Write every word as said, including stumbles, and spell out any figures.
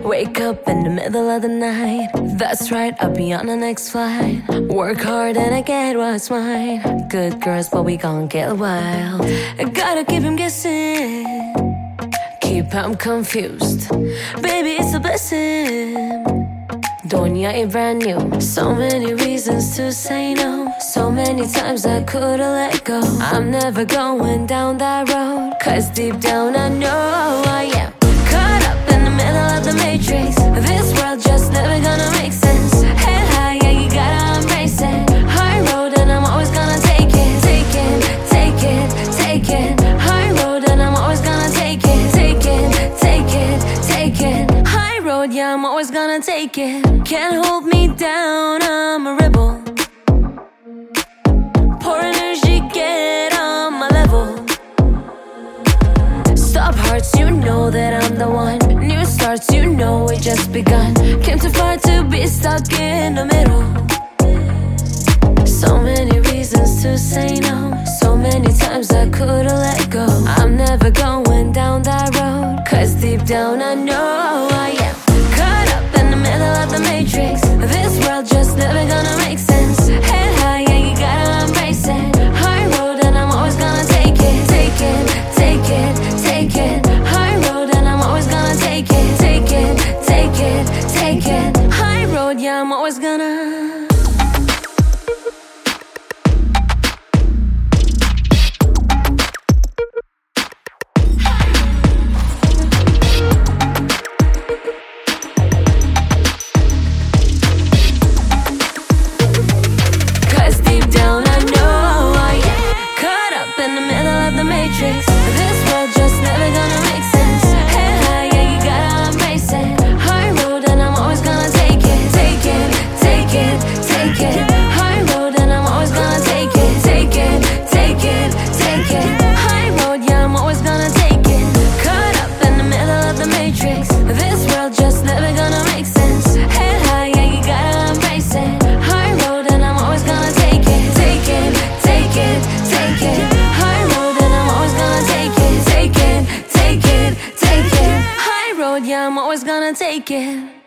Wake up in the middle of the night. That's right, I'll be on the next flight. Work hard and I get what's mine. Good girls, but we gon' get wild. I gotta keep him guessing, keep him confused. Baby, it's a blessing. Doña ain't brand new. So many reasons to say no. So many times I could've let go. I'm never going down that road, cause deep down I know I am caught up in the middle of the matrix. This world just never gonna make sense. Head high, yeah, you gotta embrace it. High road and I'm always gonna take it. Take it, take it, take it. High road and I'm always gonna take it. Take it, take it, take it. High road, yeah, I'm always gonna take it. Can't hold me down, I'm a rebel. Pour energy, get on my level. Stop hearts, you know that I'm the one. New starts, you know we just begun. Came too far to be stuck in the middle. So many reasons to say no. So many times I could've let go. I'm never going down that road, cause deep down I know I am caught up in the middle of the matrix. This world just never gonna make sense. Head high, yeah, you gotta embrace it. High road and I'm always gonna take it. Take it, take it, take it. High road and I'm always gonna take it. Take it, take it, take it. High road, yeah, I'm always gonna. This world just never gonna make sense. Head high, yeah, you gotta embrace it. High road and I'm always gonna take it. Take it, take it, take it. High road and I'm always gonna take it. Take it, take it, take it. High road, yeah, I'm always gonna take it. Caught up in the middle of the matrix. This world just never gonna make sense. Head high, yeah, you gotta embrace it. High road and I'm always gonna take it. Take it, take it, take it. High road and I'm always gonna take it. Take it, take it, take it. High road, yeah, I'm always gonna take it.